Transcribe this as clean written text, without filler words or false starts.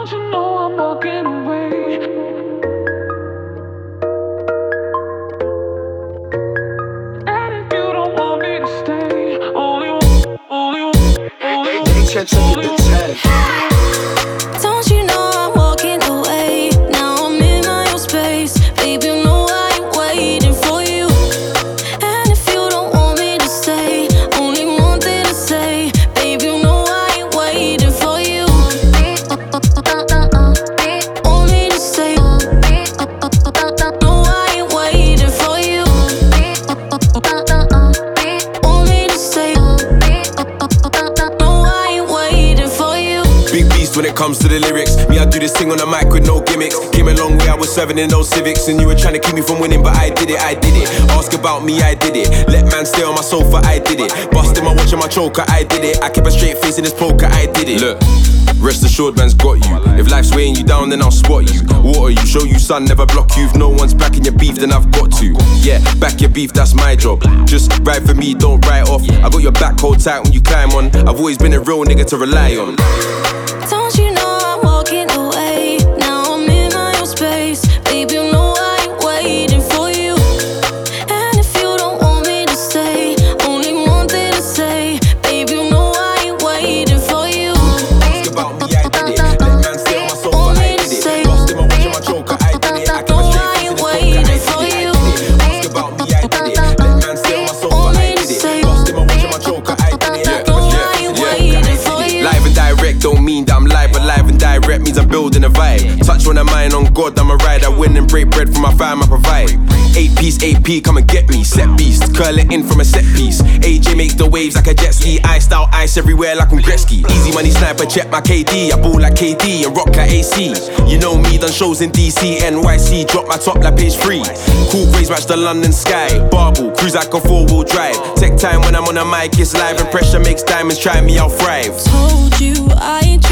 Don't you know I'm walking away? And if you don't want me to stay, only Don't you know I'm walking away? Now I'm in my own space. Baby, you know I ain't waiting for you. And if you don't want me to stay, only one thing to say. Baby, you know I ain't waiting for you. Want me to stay? No, I ain't waiting for you. Want me to stay? No, I ain't waiting for you. Big beast when it comes to the lyrics. Me, I do this thing on the mic with no gimmicks. Came a long way, I was serving in those civics. And you were trying to keep me from winning, but I did it. Ask about me, I did it. Let man stay on my sofa, I did it. Busting my watch and my choker, I did it. I kept a straight face in this poker, I did it. Look, rest assured man's got you. If life's weighing you down, then I'll spot you. Water you, show you sun, never block you. If no one's backing your beef, then I've got to. Yeah, back your beef, that's my job. Just ride for me, don't write off. I got your back hold tight when you climb on. I've always been a real nigga to rely on. Don't you know I'm walking away? Now I'm in my own space. Baby, you know I ain't waiting for you. And if you don't want me to stay, only one thing to say. Baby, you know I ain't waiting for you. Ask about me, I did it. Let man stay on my sofa, I did it. Busting my watch and my choker, I did it. I kept a straight face in this poker, I did it. Ask about me, I did it. Let man stay on my sofa, I did it. Busting my watch and my choker, I did it. Live and direct don't mean that I'm live, but live and direct means I'm building a vibe. Touch when I'm mine on God, I'm a ride. I win and break bread for my fam, I provide. 8-piece AP, come and get me. Set beast, curl it in from a set piece. AJ makes the waves like a jet ski. Iced out ice everywhere like I'm Gretzky. Easy money sniper, check my KD. I ball like KD and rock like AC. You know me, done shows in DC, NYC. Drop my top like page 3. Cool grays match the London sky. Barbell, cruise like a 4-wheel drive. Take time when I'm on a mic, it's live. And pressure makes diamonds, try me, I'll thrive. Told you I ain't